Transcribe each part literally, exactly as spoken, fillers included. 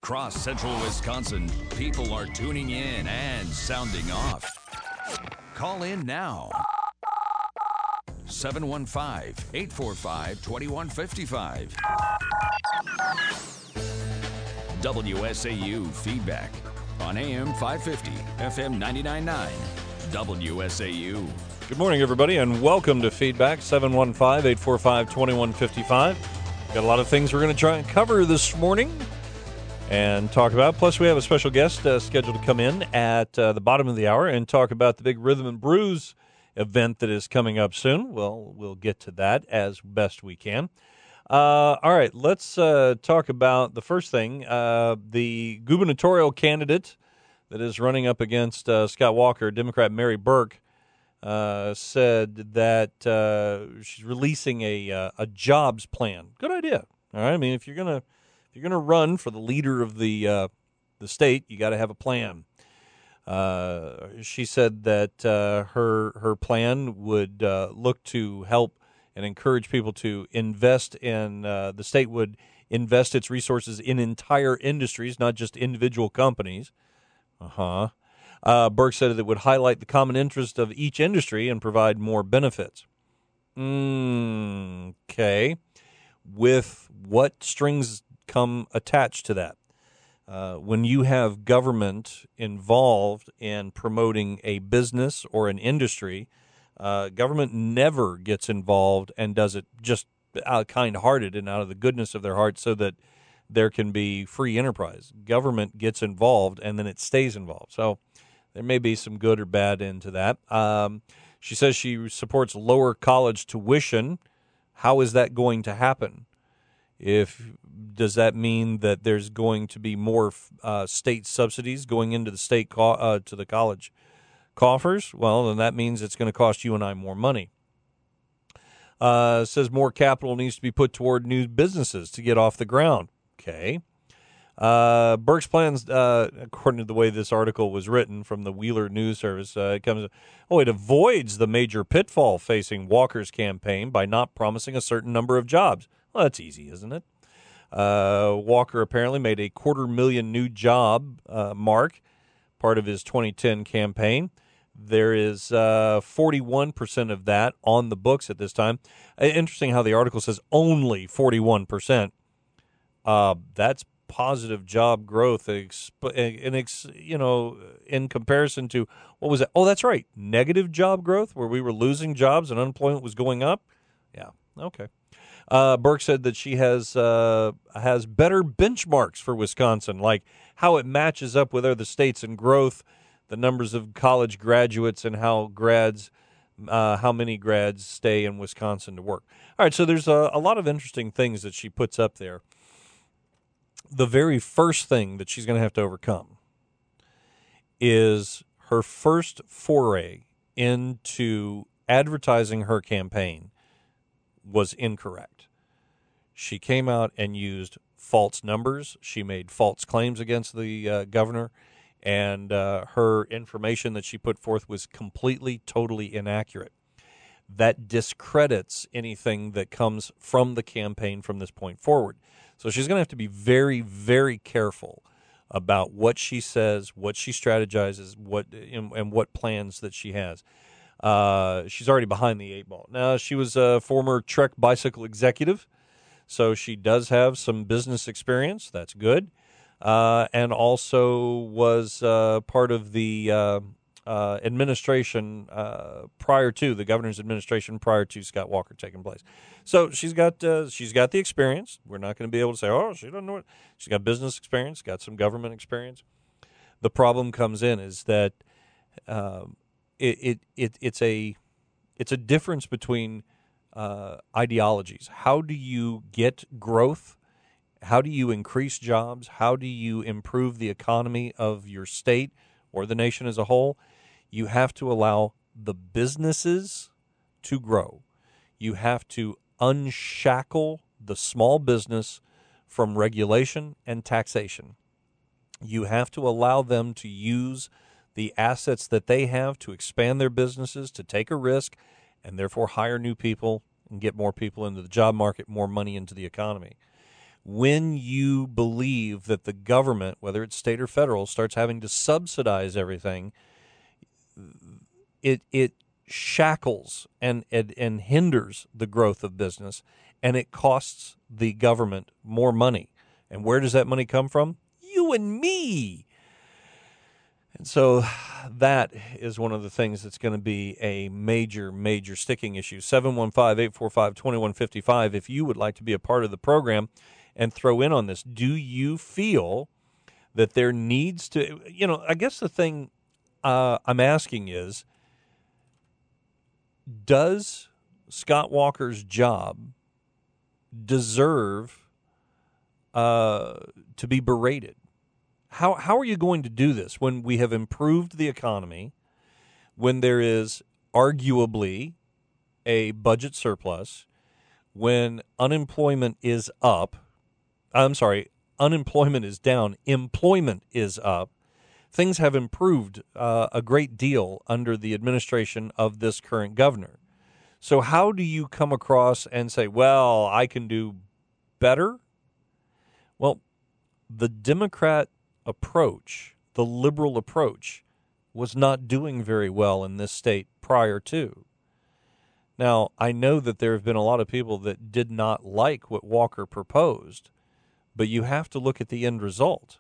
Across central Wisconsin, people are tuning in and sounding off. Call in now. seven one five, eight four five, two one five five. W S A U Feedback on A M five fifty, F M ninety-nine point nine. W S A U. Good morning, everybody, and welcome to Feedback, seven one five, eight four five, two one five five. Got a lot of things we're going to try and cover this morning and talk about. Plus, we have a special guest uh, scheduled to come in at uh, the bottom of the hour and talk about the big Rhythm and Brews event that is coming up soon. Well, we'll get to that as best we can. Uh, all right, let's uh, talk about the first thing. Uh, the gubernatorial candidate that is running up against uh, Scott Walker, Democrat Mary Burke, uh, said that uh, she's releasing a uh, a jobs plan. Good idea. All right, I mean, if you're gonna if you're gonna run for the leader of the uh, the state, you got to have a plan. Uh, she said that uh, her her plan would uh, look to help and encourage people to invest in uh, the state would invest its resources in entire industries, not just individual companies. Uh-huh. Uh, Burke said it would highlight the common interest of each industry and provide more benefits. Mm, okay. With what strings come attached to that? Uh, when you have government involved in promoting a business or an industry, uh, government never gets involved and does it just uh, kind-hearted and out of the goodness of their heart so that there can be free enterprise. Government gets involved and then it stays involved. So there may be some good or bad into that. Um, she says she supports lower college tuition. How is that going to happen? If does that mean that there's going to be more uh, state subsidies going into the state co- uh, to the college coffers? Well, then that means it's going to cost you and I more money. Uh, says more capital needs to be put toward new businesses to get off the ground. Okay. Uh, Burke's plans, uh, according to the way this article was written from the Wheeler News Service, uh, it comes. Oh, it avoids the major pitfall facing Walker's campaign by not promising a certain number of jobs. Well, that's easy, isn't it? Uh, Walker apparently made a quarter million new job uh, mark, part of his twenty ten campaign. There is uh, forty-one percent of that on the books at this time. Interesting how the article says only forty-one percent. Uh, that's positive job growth, in ex, you know, in comparison to, what was it? Oh, that's right, negative job growth, where we were losing jobs and unemployment was going up. Yeah, okay. Uh, Burke said that she has uh, has better benchmarks for Wisconsin, like how it matches up with other states in growth, the numbers of college graduates, and how grads, uh, how many grads stay in Wisconsin to work. All right, so there's a, a lot of interesting things that she puts up there. The very first thing that she's going to have to overcome is her first foray into advertising her campaign was incorrect. She came out and used false numbers. She made false claims against the uh, governor, and uh, her information that she put forth was completely, totally inaccurate. That discredits anything that comes from the campaign from this point forward. So she's going to have to be very, very careful about what she says, what she strategizes, what and, and what plans that she has. Uh, she's already behind the eight ball. Now, she was a former Trek bicycle executive, so she does have some business experience. That's good. Uh, and also was uh, part of the uh, uh, administration uh, prior to, the governor's administration prior to Scott Walker taking place. So she's got uh, she's got the experience. We're not going to be able to say, oh, she doesn't know it. She's got business experience, got some government experience. The problem comes in is that um, it, it it it's a it's a difference between uh, ideologies. How do you get growth? How do you increase jobs? How do you improve the economy of your state or the nation as a whole? You have to allow the businesses to grow. You have to unshackle the small business from regulation and taxation. You have to allow them to use the assets that they have to expand their businesses, to take a risk, and therefore hire new people and get more people into the job market, more money into the economy. when you believe that the government, whether it's state or federal, starts having to subsidize everything, it it shackles and, and, and hinders the growth of business, and it costs the government more money. And where does that money come from? You and me. And so that is one of the things that's going to be a major, major sticking issue. seven one five, eight four five, two one five five if you would like to be a part of the program and throw in on this. Do you feel that there needs to, you know, I guess the thing uh, I'm asking is, does Scott Walker's job deserve uh, to be berated? How how are you going to do this when we have improved the economy, when there is arguably a budget surplus, when unemployment is up? I'm sorry, unemployment is down, employment is up. Things have improved uh, a great deal under the administration of this current governor. So how do you come across and say, well, I can do better? Well, the Democrat approach, the liberal approach, was not doing very well in this state prior to. Now, I know that there have been a lot of people that did not like what Walker proposed, but you have to look at the end result.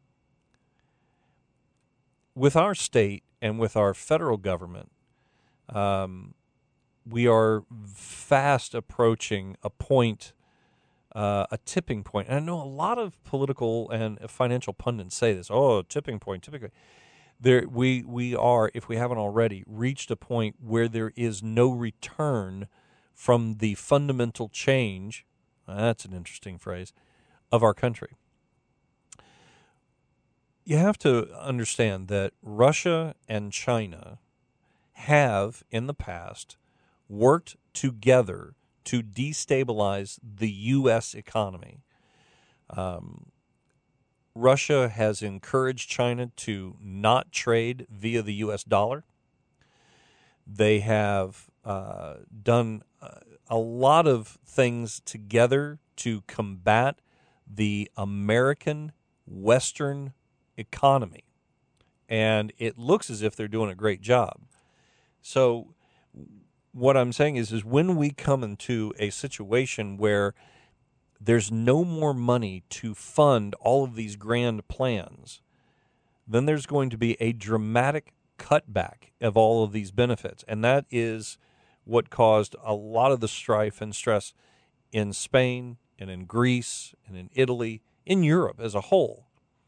With our state and with our federal government, um, we are fast approaching a point, uh, a tipping point. And I know a lot of political and financial pundits say this, oh, tipping point, tipping point. There, we, we are, if we haven't already, reached a point where there is no return from the fundamental change, that's an interesting phrase, of our country. You have to understand that Russia and China have, in the past, worked together to destabilize the U S economy. Um, Russia has encouraged China to not trade via the U S dollar. They have uh, done uh, a lot of things together to combat the American Western economy, and it looks as if they're doing a great job. So what I'm saying is, is when we come into a situation where there's no more money to fund all of these grand plans, then there's going to be a dramatic cutback of all of these benefits, and that is what caused a lot of the strife and stress in Spain and in Greece and in Italy, in Europe as a whole.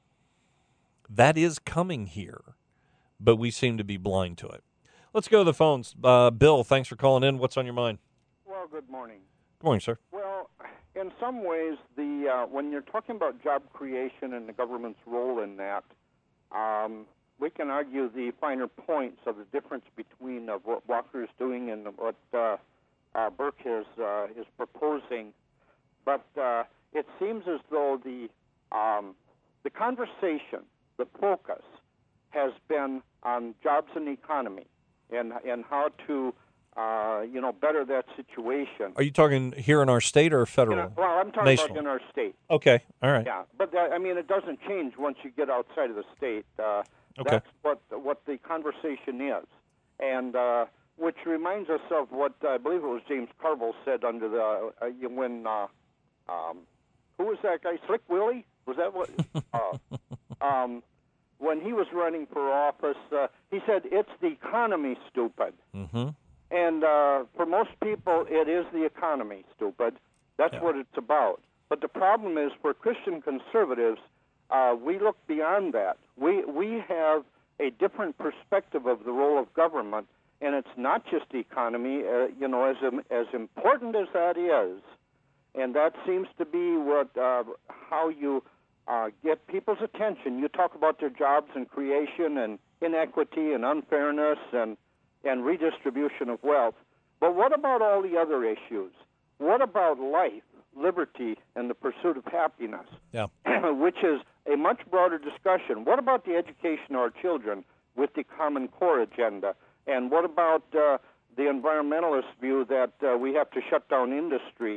That is coming here, but we seem to be blind to it. Let's go to the phones. Uh, Bill, thanks for calling in. What's on your mind? Well, good morning. Good morning, sir. Well, in some ways, the uh, when you're talking about job creation and the government's role in that, um, we can argue the finer points of the difference between uh, what Walker is doing and what uh, uh, Burke is uh, is proposing. But uh, it seems as though the um, the conversation, the focus, has been on jobs and the economy, and and how to uh, you know better that situation. Are you talking here in our state or federal? You know, well, I'm talking National. about in our state. Okay, all right. Yeah, but uh, I mean, it doesn't change once you get outside of the state. Uh, Okay. That's what what the conversation is, and uh, which reminds us of what I believe it was James Carville said under the uh, when uh, um, who was that guy? Slick Willie? Was that what? uh, um, when he was running for office, uh, he said, "It's the economy, stupid." Mm-hmm. And uh, for most people, it is the economy, stupid. That's Yeah. what it's about. But the problem is, for Christian conservatives, uh, we look beyond that. We we have a different perspective of the role of government, and it's not just the economy. Uh, you know, as as important as that is, and that seems to be what uh, how you uh, get people's attention. You talk about their jobs and creation and inequity and unfairness and and redistribution of wealth. But what about all the other issues? What about life, liberty, and the pursuit of happiness? Yeah. Which is a much broader discussion. What about the education of our children with the Common Core agenda? And what about uh, the environmentalist view that uh, we have to shut down industry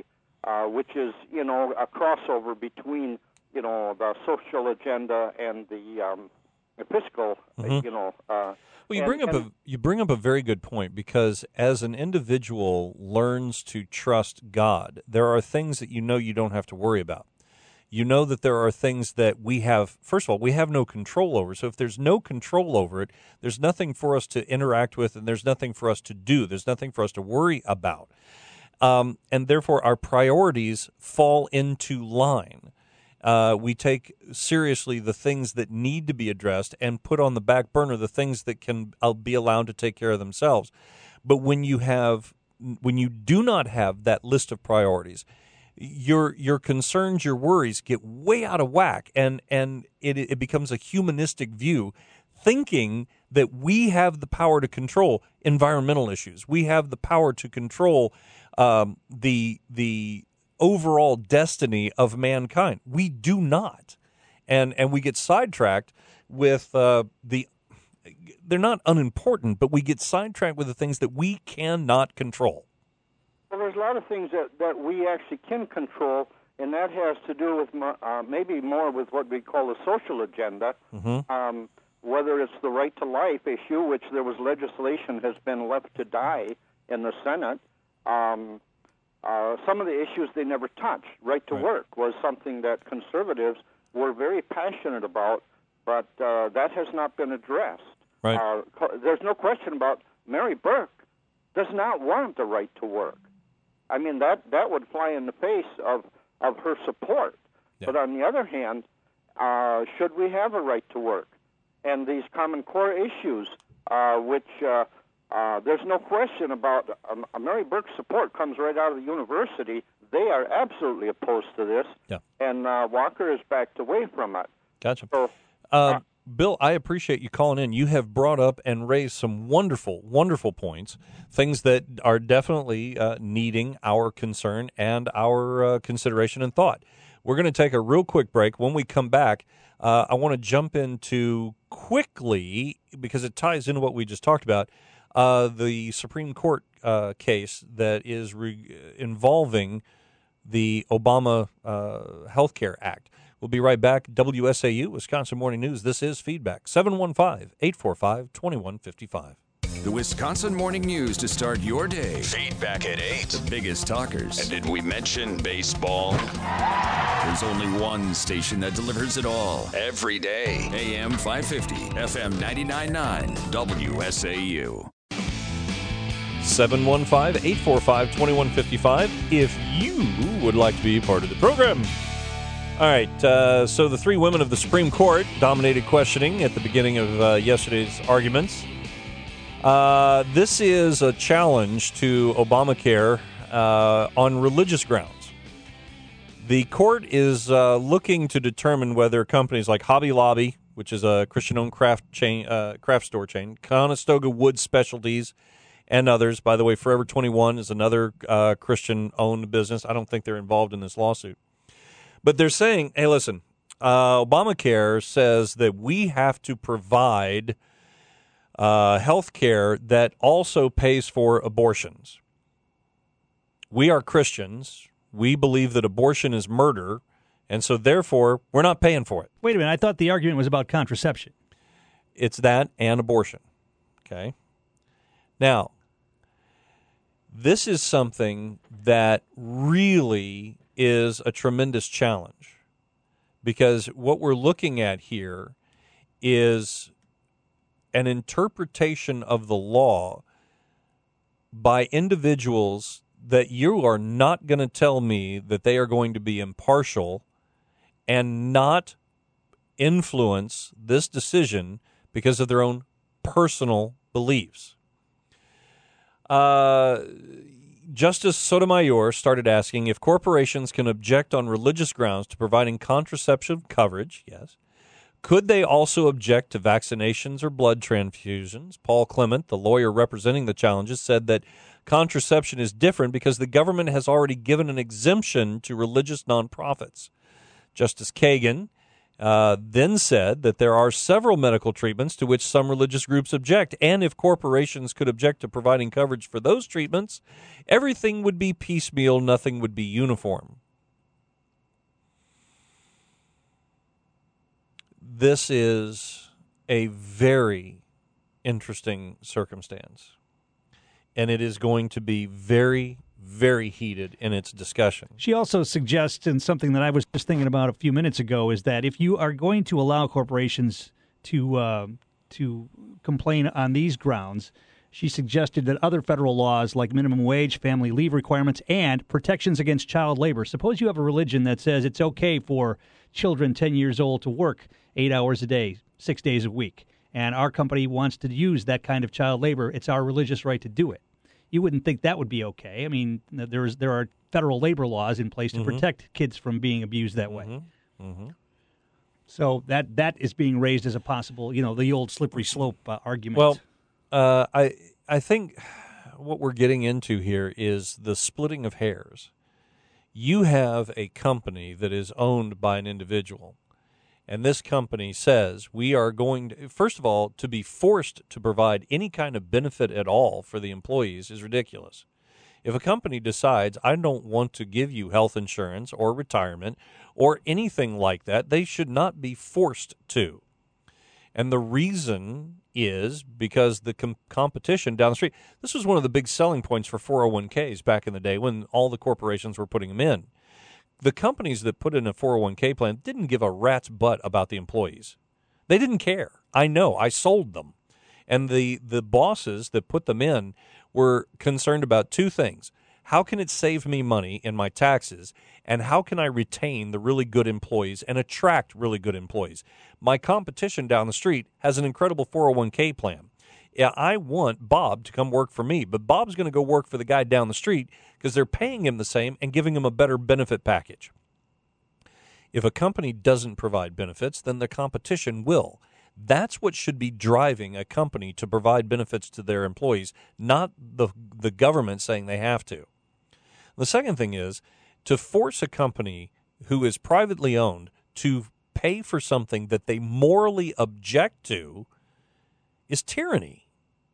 uh, which is, you know, a crossover between, you know, the social agenda and the, um, the fiscal, Mm-hmm. you know. Uh, Well, you and, bring up and, a you bring up a very good point, because as an individual learns to trust God, there are things that you know you don't have to worry about. You know that there are things that we have, first of all, we have no control over. So if there's no control over it, there's nothing for us to interact with, and there's nothing for us to do. There's nothing for us to worry about. Um, and therefore, our priorities fall into line. Uh, we take seriously the things that need to be addressed and put on the back burner the things that can uh, be allowed to take care of themselves. But when you have, when you do not have that list of priorities, your your concerns, your worries get way out of whack, and and it it becomes a humanistic view, thinking that we have the power to control environmental issues. We have the power to control um, the the overall destiny of mankind. We do not, and and we get sidetracked with uh, the. They're not unimportant, but we get sidetracked with the things that we cannot control. Well, there's a lot of things that, that we actually can control, and that has to do with uh, maybe more with what we call the social agenda, Mm-hmm. um, whether it's the right to life issue, which there was legislation has been left to die in the Senate. Um, uh, some of the issues they never touched. Right to Right. work was something that conservatives were very passionate about, but uh, that has not been addressed. Right. Uh, co- there's no question about Mary Burke does not want the right to work. I mean, that, that would fly in the face of, of her support. Yeah. But on the other hand, uh, should we have a right to work? And these Common Core issues, uh, which uh, uh, there's no question about, um, Mary Burke's support comes right out of the university. They are absolutely opposed to this, Yeah. and uh, Walker has backed away from it. Gotcha. So, Uh, Bill, I appreciate you calling in. You have brought up and raised some wonderful, wonderful points, things that are definitely uh, needing our concern and our uh, consideration and thought. We're going to take a real quick break. When we come back, uh, I want to jump into quickly, because it ties into what we just talked about, uh, the Supreme Court uh, case that is re- involving the Obama uh, Health Care Act. We'll be right back. W S A U, Wisconsin Morning News. This is Feedback. seven one five, eight four five, two one five five. The Wisconsin Morning News to start your day. Feedback at eight. The biggest talkers. And did we mention baseball? There's only one station that delivers it all. Every day. A M five fifty, F M ninety-nine point nine, W S A U. seven one five, eight four five, two one five five if you would like to be part of the program. All right, uh, so the three women of the Supreme Court dominated questioning at the beginning of uh, yesterday's arguments. Uh, this is a challenge to Obamacare uh, on religious grounds. The court is uh, looking to determine whether companies like Hobby Lobby, which is a Christian-owned craft chain, uh, craft store chain, Conestoga Wood Specialties, and others. By the way, Forever twenty-one is another uh, Christian-owned business. I don't think they're involved in this lawsuit. But they're saying, hey, listen, uh, Obamacare says that we have to provide uh, health care that also pays for abortions. We are Christians. We believe that abortion is murder, and so therefore we're not paying for it. Wait a minute. I thought the argument was about contraception. It's that and abortion. Okay? Now, this is something that really is a tremendous challenge, because what we're looking at here is an interpretation of the law by individuals that you are not going to tell me that they are going to be impartial and not influence this decision because of their own personal beliefs. Uh, Justice Sotomayor started asking if corporations can object on religious grounds to providing contraception coverage. Yes. Could they also object to vaccinations or blood transfusions? Paul Clement, the lawyer representing the challenges, said that contraception is different because the government has already given an exemption to religious nonprofits. Justice Kagan Uh, then said that there are several medical treatments to which some religious groups object, and if corporations could object to providing coverage for those treatments, everything would be piecemeal, nothing would be uniform. This is a very interesting circumstance, and it is going to be very, very heated in its discussion. She also suggests, and something that I was just thinking about a few minutes ago, is that if you are going to allow corporations to uh, to complain on these grounds, she suggested that other federal laws like minimum wage, family leave requirements, and protections against child labor. Suppose you have a religion that says it's okay for children ten years old to work eight hours a day, six days a week, and our company wants to use that kind of child labor. It's our religious right to do it. You wouldn't think that would be okay. I mean, there's there are federal labor laws in place to mm-hmm. protect kids from being abused that way. Mm-hmm. Mm-hmm. So that that is being raised as a possible, you know, the old slippery slope uh, argument. Well, uh, I I think what we're getting into here is the splitting of hairs. You have a company that is owned by an individual, and this company says we are going to, first of all, to be forced to provide any kind of benefit at all for the employees is ridiculous. If a company decides, I don't want to give you health insurance or retirement or anything like that, they should not be forced to. And the reason is because the com- competition down the street, this was one of the big selling points for four oh one k's back in the day when all the corporations were putting them in. The companies that put in a four oh one k plan didn't give a rat's butt about the employees. They didn't care. I know. I sold them. And the, the bosses that put them in were concerned about two things. How can it save me money in my taxes, and how can I retain the really good employees and attract really good employees? My competition down the street has an incredible four oh one k plan. Yeah, I want Bob to come work for me, but Bob's going to go work for the guy down the street because they're paying him the same and giving him a better benefit package. If a company doesn't provide benefits, then the competition will. That's what should be driving a company to provide benefits to their employees, not the the government saying they have to. The second thing is to force a company who is privately owned to pay for something that they morally object to is tyranny.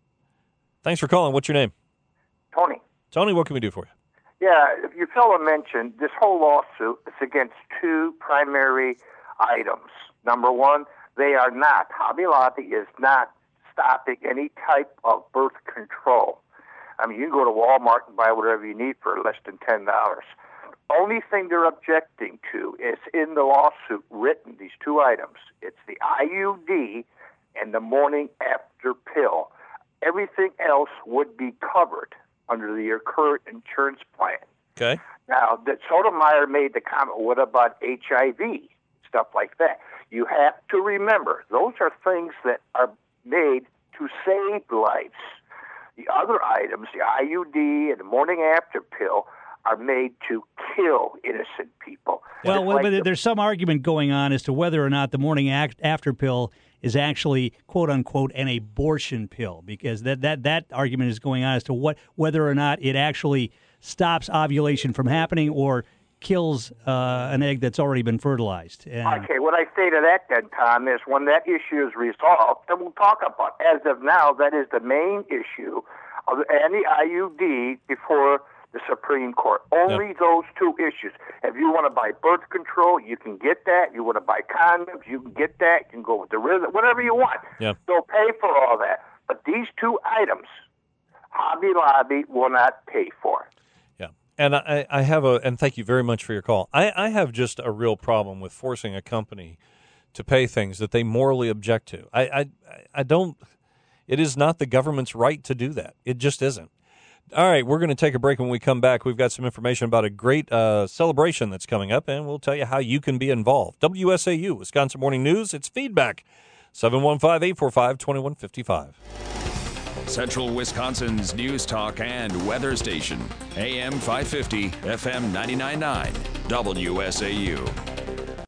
Thanks for calling. What's your name? Tony. Tony, what can we do for you? Yeah, if your fellow mentioned, this whole lawsuit is against two primary items. Number one, they are not, Hobby Lobby is not stopping any type of birth control. I mean, you can go to Walmart and buy whatever you need for less than ten dollars. Only thing they're objecting to is in the lawsuit written, these two items. It's the I U D and the morning after pill. Everything else would be covered under your current insurance plan. Okay. Now, that Sotomayor made the comment, what about H I V, stuff like that? You have to remember, those are things that are made to save lives. The other items, the I U D and the morning after pill, are made to kill innocent people. Well, well like but the, there's some argument going on as to whether or not the morning act after pill is actually, quote unquote, an abortion pill, because that, that, that argument is going on as to what whether or not it actually stops ovulation from happening or kills uh, an egg that's already been fertilized. And okay, what I say to that then, Tom, is when that issue is resolved, then we'll talk about it. As of now, that is the main issue of any I U D before the Supreme Court. Only yep. those two issues. If you want to buy birth control, you can get that. You want to buy condoms, you can get that. You can go with the rhythm, whatever you want. Yep. They'll pay for all that. But these two items, Hobby Lobby will not pay for. Yeah. And I, I have a, and thank you very much for your call. I, I have just a real problem with forcing a company to pay things that they morally object to. I, I, I don't, it is not the government's right to do that. It just isn't. All right, we're going to take a break. When we come back, we've got some information about a great uh, celebration that's coming up, and we'll tell you how you can be involved. W S A U, Wisconsin Morning News, it's Feedback, seven one five, eight four five, two one five five. Central Wisconsin's news talk and weather station, A M five fifty, F M ninety-nine point nine, W S A U.